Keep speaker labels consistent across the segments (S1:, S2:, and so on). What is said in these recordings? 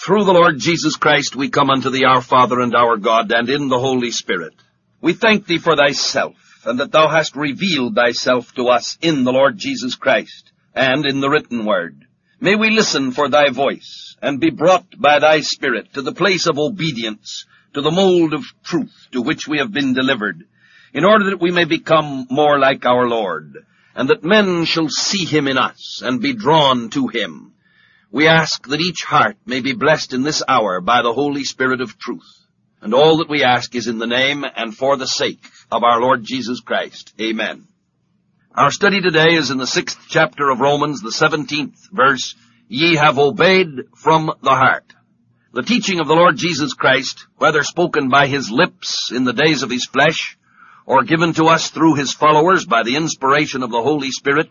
S1: Through the Lord Jesus Christ we come unto thee, our Father and our God, and in the Holy Spirit. We thank thee for thyself, and that thou hast revealed thyself to us in the Lord Jesus Christ, and in the written word. May we listen for thy voice, and be brought by thy Spirit to the place of obedience, to the mold of truth to which we have been delivered, in order that we may become more like our Lord, and that men shall see him in us, and be drawn to him. We ask that each heart may be blessed in this hour by the Holy Spirit of truth. And all that we ask is in the name and for the sake of our Lord Jesus Christ. Amen. Our study today is in the 6th chapter of Romans, the 17th verse, Ye have obeyed from the heart. The teaching of the Lord Jesus Christ, whether spoken by his lips in the days of his flesh, or given to us through his followers by the inspiration of the Holy Spirit,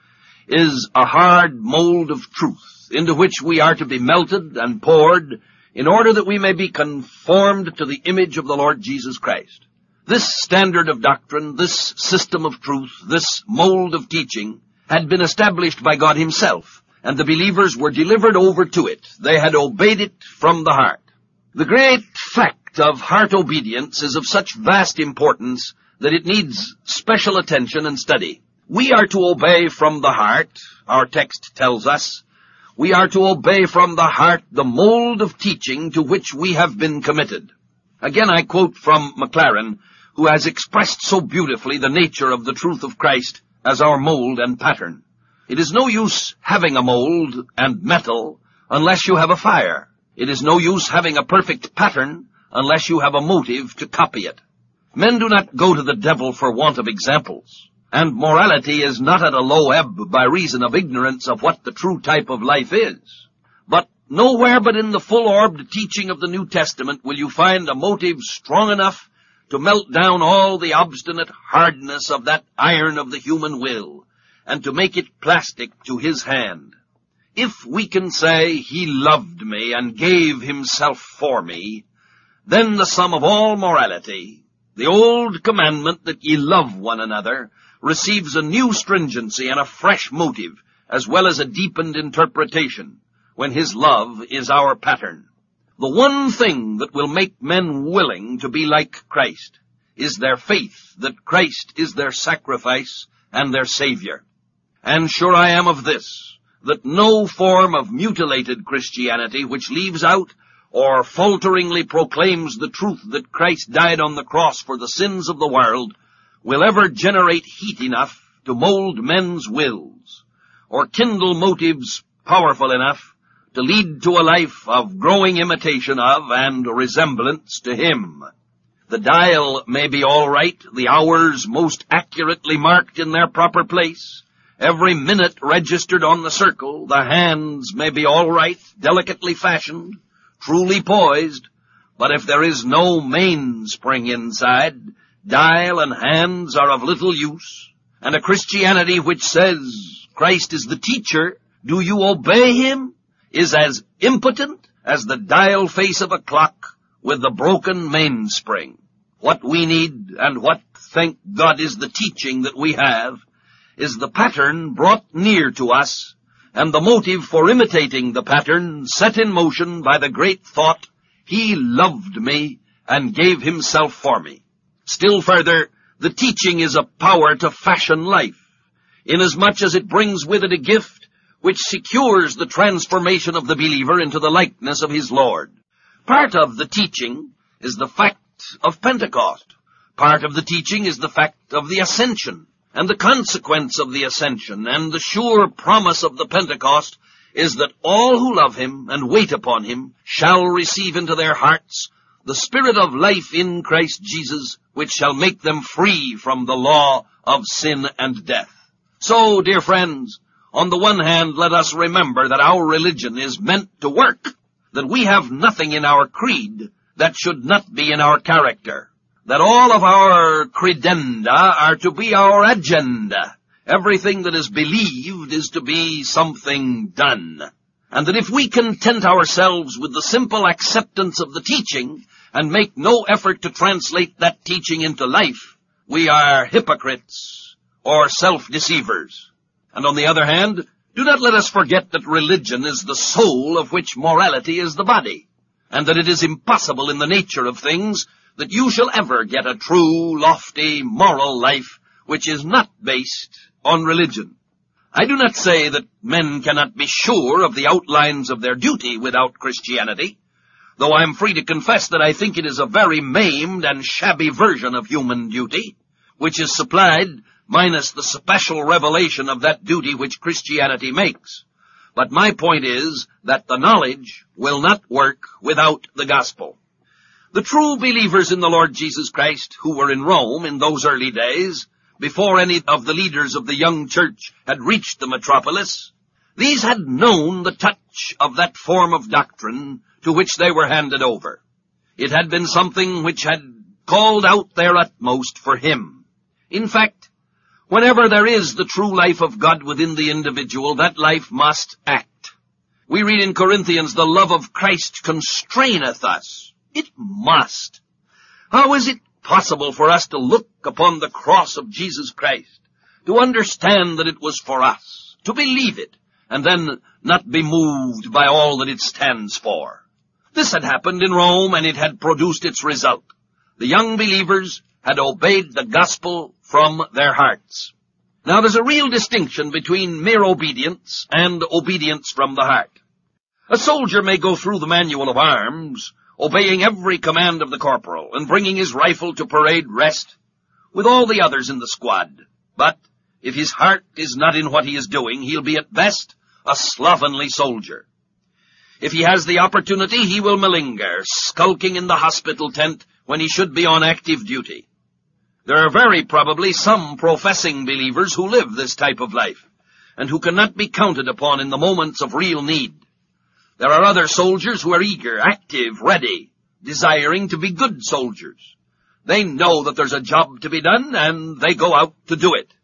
S1: is a hard mold of truth, into which we are to be melted and poured in order that we may be conformed to the image of the Lord Jesus Christ. This standard of doctrine, this system of truth, this mold of teaching had been established by God himself, and the believers were delivered over to it. They had obeyed it from the heart. The great fact of heart obedience is of such vast importance that it needs special attention and study. We are to obey from the heart, our text tells us. We are to obey from the heart the mold of teaching to which we have been committed. Again, I quote from Maclaren, who has expressed so beautifully the nature of the truth of Christ as our mold and pattern. It is no use having a mold and metal unless you have a fire. It is no use having a perfect pattern unless you have a motive to copy it. Men do not go to the devil for want of examples. And morality is not at a low ebb by reason of ignorance of what the true type of life is. But nowhere but in the full-orbed teaching of the New Testament will you find a motive strong enough to melt down all the obstinate hardness of that iron of the human will, and to make it plastic to his hand. If we can say, He loved me and gave himself for me, then the sum of all morality, the old commandment that ye love one another, receives a new stringency and a fresh motive, as well as a deepened interpretation, when his love is our pattern. The one thing that will make men willing to be like Christ is their faith that Christ is their sacrifice and their Savior. And sure I am of this, that no form of mutilated Christianity which leaves out or falteringly proclaims the truth that Christ died on the cross for the sins of the world will ever generate heat enough to mold men's wills, or kindle motives powerful enough to lead to a life of growing imitation of and resemblance to him. The dial may be all right, the hours most accurately marked in their proper place, every minute registered on the circle, the hands may be all right, delicately fashioned, truly poised, but if there is no mainspring inside, dial and hands are of little use, and a Christianity which says Christ is the teacher, do you obey him, is as impotent as the dial face of a clock with the broken mainspring. What we need, and what, thank God, is the teaching that we have, is the pattern brought near to us, and the motive for imitating the pattern set in motion by the great thought, He loved me and gave himself for me. Still further, the teaching is a power to fashion life, inasmuch as it brings with it a gift which secures the transformation of the believer into the likeness of his Lord. Part of the teaching is the fact of Pentecost. Part of the teaching is the fact of the ascension, and the consequence of the ascension, and the sure promise of the Pentecost is that all who love him and wait upon him shall receive into their hearts the Spirit of life in Christ Jesus, which shall make them free from the law of sin and death. So, dear friends, on the one hand, let us remember that our religion is meant to work, that we have nothing in our creed that should not be in our character, that all of our credenda are to be our agenda. Everything that is believed is to be something done. And that if we content ourselves with the simple acceptance of the teaching and make no effort to translate that teaching into life, we are hypocrites or self-deceivers. And on the other hand, Do not let us forget that religion is the soul of which morality is the body, and that it is impossible in the nature of things that you shall ever get a true, lofty, moral life which is not based on religion. I do not say that men cannot be sure of the outlines of their duty without Christianity, though I am free to confess that I think it is a very maimed and shabby version of human duty, which is supplied minus the special revelation of that duty which Christianity makes. But my point is that the knowledge will not work without the gospel. The true believers in the Lord Jesus Christ who were in Rome in those early days, before any of the leaders of the young church had reached the metropolis, these had known the touch of that form of doctrine to which they were handed over. It had been something which had called out their utmost for him. In fact, whenever there is the true life of God within the individual, that life must act. We read in Corinthians, the love of Christ constraineth us. It must. How is it possible for us to look upon the cross of Jesus Christ, to understand that it was for us, to believe it, and then not be moved by all that it stands for? This had happened in Rome, and it had produced its result. The young believers had obeyed the gospel from their hearts. Now there's a real distinction between mere obedience and obedience from the heart. A soldier may go through the manual of arms, obeying every command of the corporal, and bringing his rifle to parade rest with all the others in the squad. But if his heart is not in what he is doing, he'll be at best a slovenly soldier. If he has the opportunity, he will malinger, skulking in the hospital tent when he should be on active duty. There are very probably some professing believers who live this type of life, and who cannot be counted upon in the moments of real need. There are other soldiers who are eager, active, ready, desiring to be good soldiers. They know that there's a job to be done, and they go out to do it.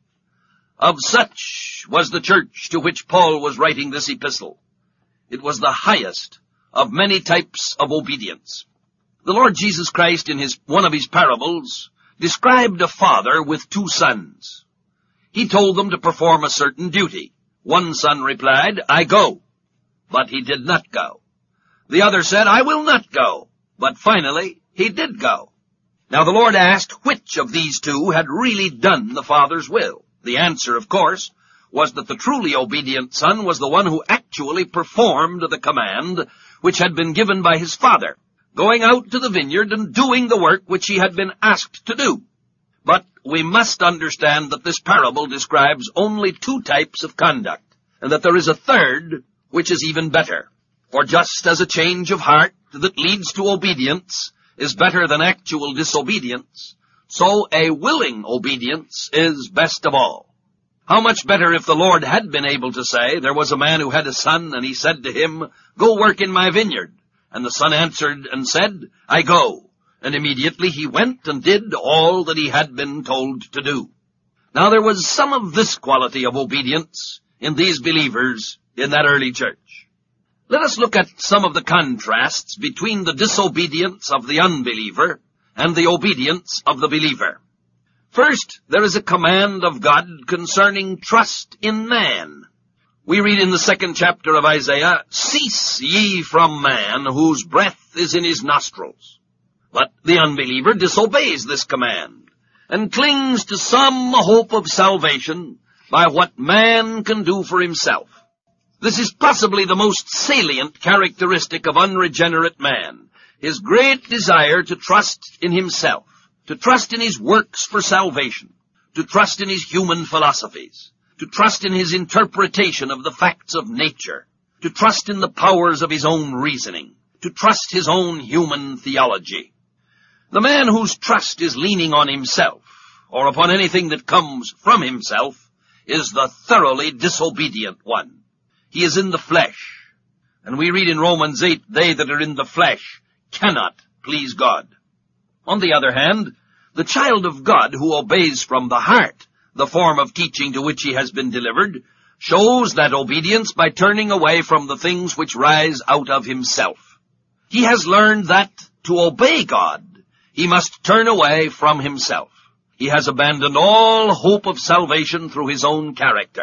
S1: Of such was the church to which Paul was writing this epistle. It was the highest of many types of obedience. The Lord Jesus Christ, in one of his parables, described a father with two sons. He told them to perform a certain duty. One son replied, "I go." But he did not go. The other said, "I will not go." But finally, he did go. Now the Lord asked which of these two had really done the Father's will. The answer, of course, was that the truly obedient son was the one who actually performed the command which had been given by his father, going out to the vineyard and doing the work which he had been asked to do. But we must understand that this parable describes only two types of conduct, and that there is a third which is even better. For just as a change of heart that leads to obedience is better than actual disobedience, so a willing obedience is best of all. How much better if the Lord had been able to say, there was a man who had a son, and he said to him, "Go work in my vineyard." And the son answered and said, "I go." And immediately he went and did all that he had been told to do. Now there was some of this quality of obedience in these believers in that early church. Let us look at some of the contrasts between the disobedience of the unbeliever and the obedience of the believer. First, there is a command of God concerning trust in man. We read in the 2nd chapter of Isaiah, "Cease ye from man, whose breath is in his nostrils." But the unbeliever disobeys this command and clings to some hope of salvation by what man can do for himself. This is possibly the most salient characteristic of unregenerate man, his great desire to trust in himself, to trust in his works for salvation, to trust in his human philosophies, to trust in his interpretation of the facts of nature, to trust in the powers of his own reasoning, to trust his own human theology. The man whose trust is leaning on himself, or upon anything that comes from himself, is the thoroughly disobedient one. He is in the flesh. And we read in Romans 8, "They that are in the flesh cannot please God." On the other hand, the child of God who obeys from the heart the form of teaching to which he has been delivered shows that obedience by turning away from the things which rise out of himself. He has learned that to obey God, he must turn away from himself. He has abandoned all hope of salvation through his own character.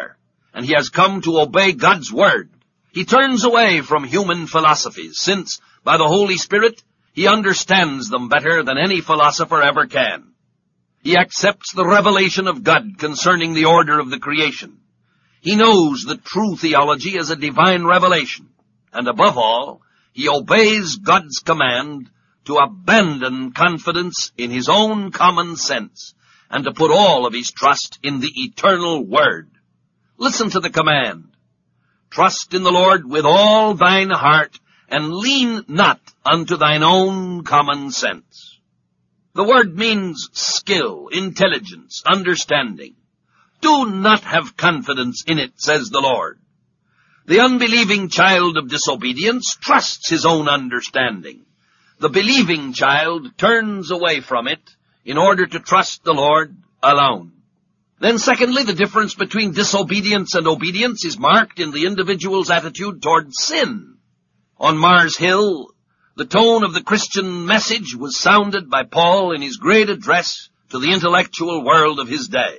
S1: and he has come to obey God's word. He turns away from human philosophies, since, by the Holy Spirit, he understands them better than any philosopher ever can. He accepts the revelation of God concerning the order of the creation. He knows that true theology is a divine revelation, and above all, he obeys God's command to abandon confidence in his own common sense and to put all of his trust in the eternal Word. Listen to the command. Trust in the Lord with all thine heart, and lean not unto thine own common sense. The word means skill, intelligence, understanding. Do not have confidence in it, says the Lord. The unbelieving child of disobedience trusts his own understanding. The believing child turns away from it in order to trust the Lord alone. Then secondly, the difference between disobedience and obedience is marked in the individual's attitude toward sin. On Mars Hill, the tone of the Christian message was sounded by Paul in his great address to the intellectual world of his day.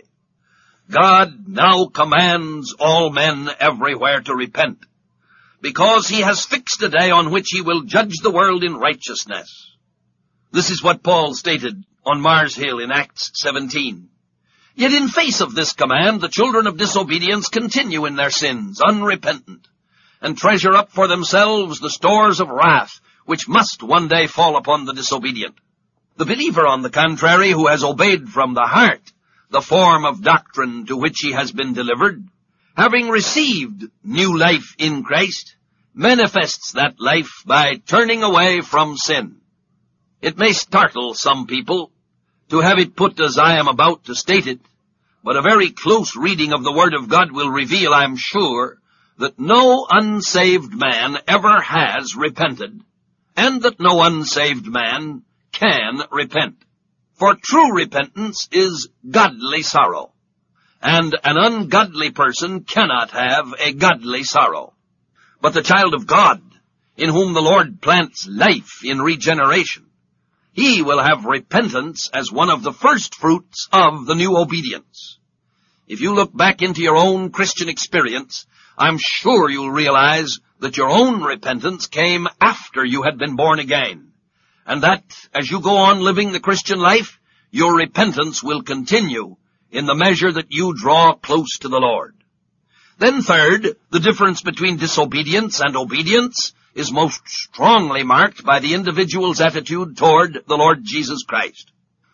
S1: God now commands all men everywhere to repent, because he has fixed a day on which he will judge the world in righteousness. This is what Paul stated on Mars Hill in Acts 17. Yet in face of this command, the children of disobedience continue in their sins, unrepentant, and treasure up for themselves the stores of wrath, which must one day fall upon the disobedient. The believer, on the contrary, who has obeyed from the heart the form of doctrine to which he has been delivered, having received new life in Christ, manifests that life by turning away from sin. It may startle some people to have it put as I am about to state it, but a very close reading of the Word of God will reveal, I am sure, that no unsaved man ever has repented, and that no unsaved man can repent. For true repentance is godly sorrow, and an ungodly person cannot have a godly sorrow. But the child of God, in whom the Lord plants life in regeneration, he will have repentance as one of the first fruits of the new obedience. If you look back into your own Christian experience, I'm sure you'll realize that your own repentance came after you had been born again, and that as you go on living the Christian life, your repentance will continue in the measure that you draw close to the Lord. Then third, the difference between disobedience and obedience is most strongly marked by the individual's attitude toward the Lord Jesus Christ.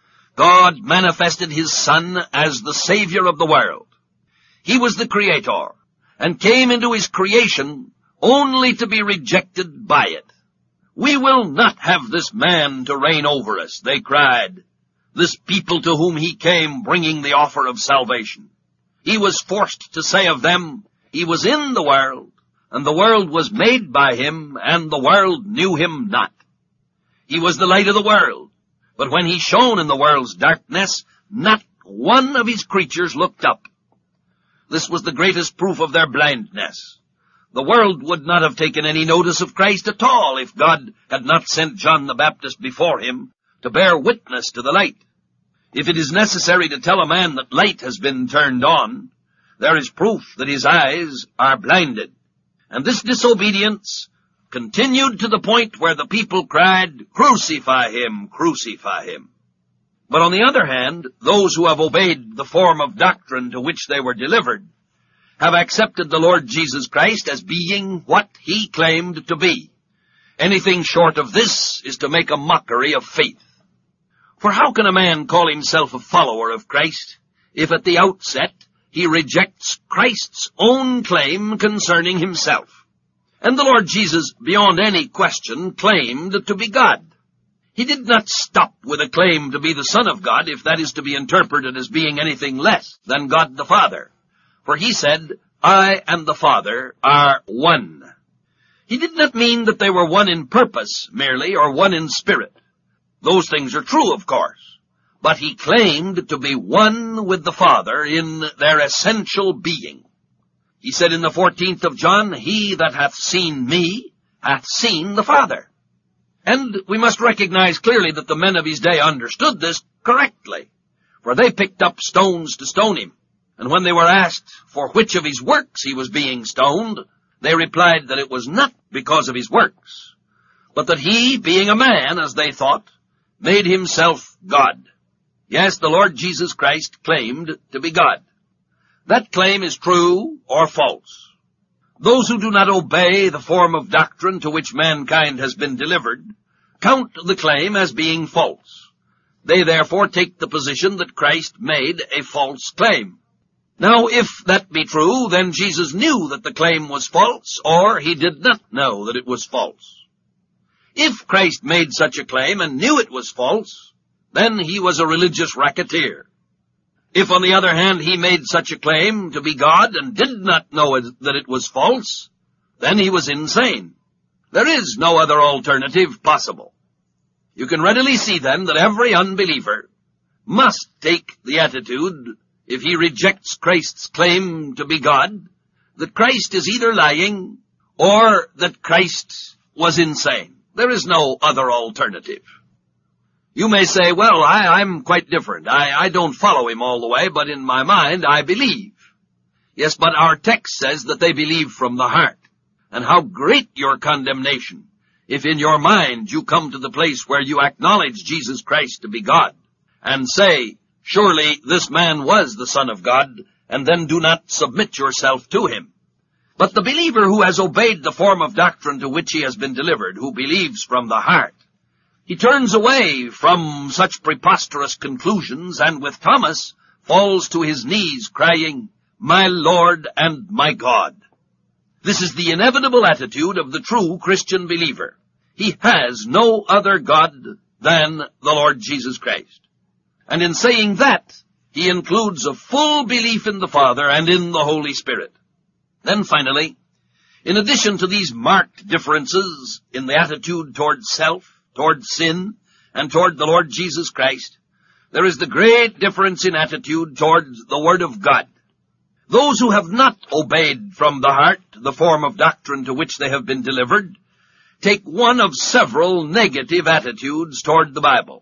S1: God manifested his Son as the Savior of the world. He was the Creator, and came into his creation only to be rejected by it. We will not have this man to reign over us, they cried, this people to whom he came bringing the offer of salvation. He was forced to say of them, he was in the world, and the world was made by him, and the world knew him not. He was the light of the world, but when he shone in the world's darkness, not one of his creatures looked up. This was the greatest proof of their blindness. The world would not have taken any notice of Christ at all if God had not sent John the Baptist before him to bear witness to the light. If it is necessary to tell a man that light has been turned on, there is proof that his eyes are blinded. And this disobedience continued to the point where the people cried, "Crucify him, crucify him." But on the other hand, those who have obeyed the form of doctrine to which they were delivered have accepted the Lord Jesus Christ as being what he claimed to be. Anything short of this is to make a mockery of faith. For how can a man call himself a follower of Christ if at the outset he rejects Christ's own claim concerning himself? And the Lord Jesus, beyond any question, claimed to be God. He did not stop with a claim to be the Son of God, if that is to be interpreted as being anything less than God the Father. For he said, "I and the Father are one." He did not mean that they were one in purpose merely, or one in spirit. Those things are true, of course. But he claimed to be one with the Father in their essential being. He said in the 14th of John, "He that hath seen me hath seen the Father." And we must recognize clearly that the men of his day understood this correctly, for they picked up stones to stone him. And when they were asked for which of his works he was being stoned, they replied that it was not because of his works, but that he, being a man, as they thought, made himself God. Yes, the Lord Jesus Christ claimed to be God. That claim is true or false. Those who do not obey the form of doctrine to which mankind has been delivered count the claim as being false. They therefore take the position that Christ made a false claim. Now, if that be true, then Jesus knew that the claim was false, or he did not know that it was false. If Christ made such a claim and knew it was false, then he was a religious racketeer. If, on the other hand, he made such a claim to be God and did not know that it was false, then he was insane. There is no other alternative possible. You can readily see, then, that every unbeliever must take the attitude, if he rejects Christ's claim to be God, that Christ is either lying or that Christ was insane. There is no other alternative. You may say, well, I'm quite different. I don't follow him all the way, but in my mind I believe. Yes, but our text says that they believe from the heart. And how great your condemnation if in your mind you come to the place where you acknowledge Jesus Christ to be God and say, surely this man was the Son of God, and then do not submit yourself to him. But the believer who has obeyed the form of doctrine to which he has been delivered, who believes from the heart, he turns away from such preposterous conclusions and with Thomas falls to his knees crying, my Lord and my God. This is the inevitable attitude of the true Christian believer. He has no other God than the Lord Jesus Christ. And in saying that, he includes a full belief in the Father and in the Holy Spirit. Then finally, in addition to these marked differences in the attitude toward self, toward sin, and toward the Lord Jesus Christ, there is the great difference in attitude toward the Word of God. Those who have not obeyed from the heart the form of doctrine to which they have been delivered take one of several negative attitudes toward the Bible.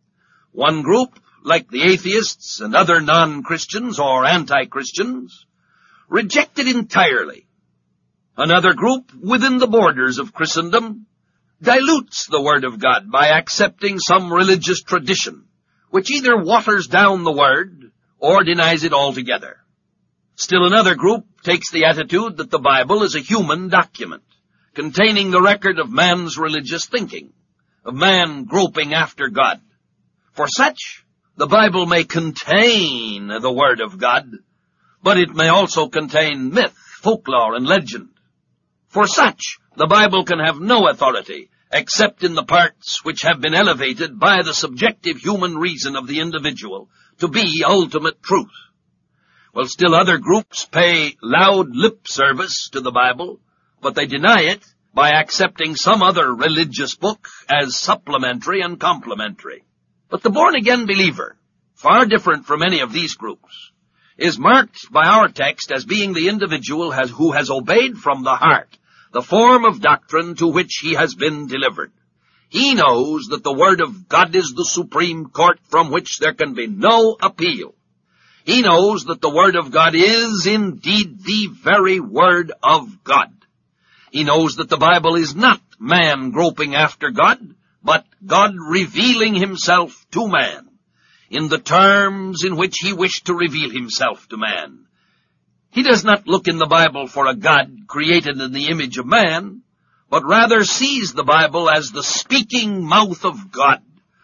S1: One group, like the atheists and other non-Christians or anti-Christians, reject it entirely. Another group, within the borders of Christendom, dilutes the Word of God by accepting some religious tradition, which either waters down the Word or denies it altogether. Still another group takes the attitude that the Bible is a human document, containing the record of man's religious thinking, of man groping after God. For such, the Bible may contain the Word of God, but it may also contain myth, folklore, and legend. For such, the Bible can have no authority except in the parts which have been elevated by the subjective human reason of the individual to be ultimate truth. Well, still other groups pay loud lip service to the Bible, but they deny it by accepting some other religious book as supplementary and complementary. But the born-again believer, far different from any of these groups, is marked by our text as being the individual who has obeyed from the heart the form of doctrine to which he has been delivered. He knows that the Word of God is the supreme court from which there can be no appeal. He knows that the Word of God is indeed the very Word of God. He knows that the Bible is not man groping after God, but God revealing himself to man in the terms in which he wished to reveal himself to man. He does not look in the Bible for a God created in the image of man, but rather sees the Bible as the speaking mouth of God,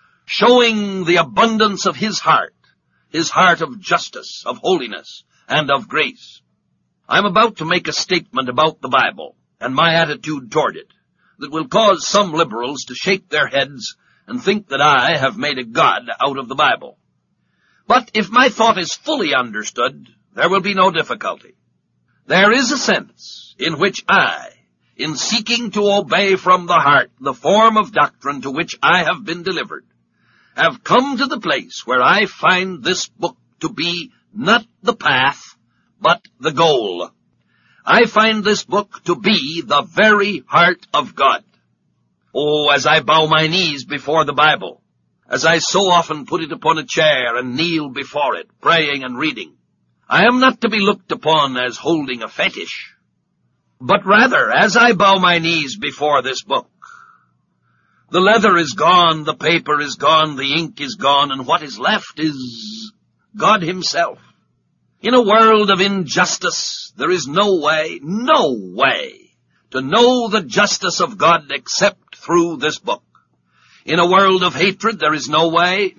S1: showing the abundance of his heart of justice, of holiness, and of grace. I'm about to make a statement about the Bible and my attitude toward it that will cause some liberals to shake their heads and think that I have made a God out of the Bible. But if my thought is fully understood, there will be no difficulty. There is a sense in which I, in seeking to obey from the heart the form of doctrine to which I have been delivered, have come to the place where I find this book to be not the path, but the goal. I find this book to be the very heart of God. Oh, as I bow my knees before the Bible, as I so often put it upon a chair and kneel before it, praying and reading, I am not to be looked upon as holding a fetish, but rather as I bow my knees before this book. The leather is gone, the paper is gone, the ink is gone, and what is left is God himself. In a world of injustice, there is no way to know the justice of God except through this book. In a world of hatred, there is no way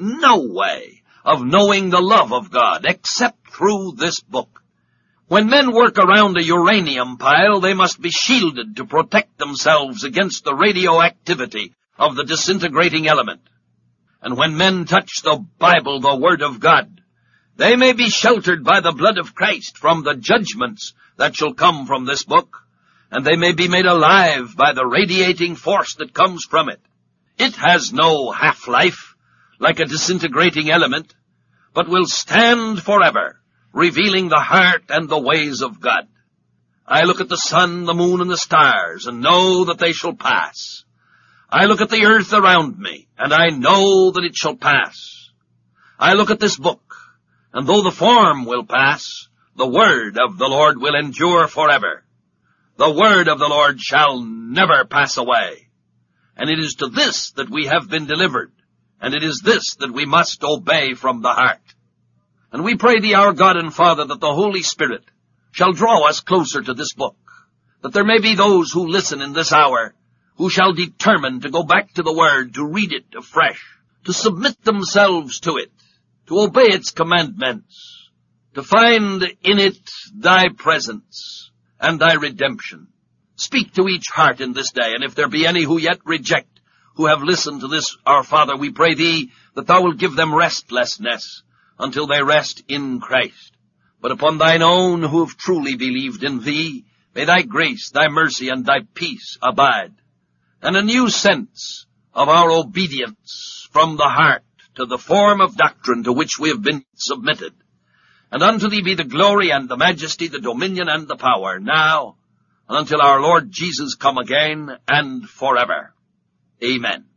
S1: of knowing the love of God except through this book. When men work around a uranium pile, they must be shielded to protect themselves against the radioactivity of the disintegrating element. And when men touch the Bible, the Word of God, they may be sheltered by the blood of Christ from the judgments that shall come from this book, and they may be made alive by the radiating force that comes from it. It has no half-life like a disintegrating element, but will stand forever, revealing the heart and the ways of God. I look at the sun, the moon, and the stars, and know that they shall pass. I look at the earth around me, and I know that it shall pass. I look at this book, and though the form will pass, the word of the Lord will endure forever. The word of the Lord shall never pass away. And it is to this that we have been delivered, and it is this that we must obey from the heart. And we pray thee, our God and Father, that the Holy Spirit shall draw us closer to this book, that there may be those who listen in this hour who shall determine to go back to the Word, to read it afresh, to submit themselves to it, to obey its commandments, to find in it thy presence and thy redemption. Speak to each heart in this day, and if there be any who yet reject, who have listened to this, our Father, we pray thee that thou wilt give them restlessness until they rest in Christ. But upon thine own who have truly believed in thee, may thy grace, thy mercy, and thy peace abide, and a new sense of our obedience from the heart to the form of doctrine to which we have been submitted. And unto thee be the glory and the majesty, the dominion and the power, now and until our Lord Jesus come again and forever. Amen.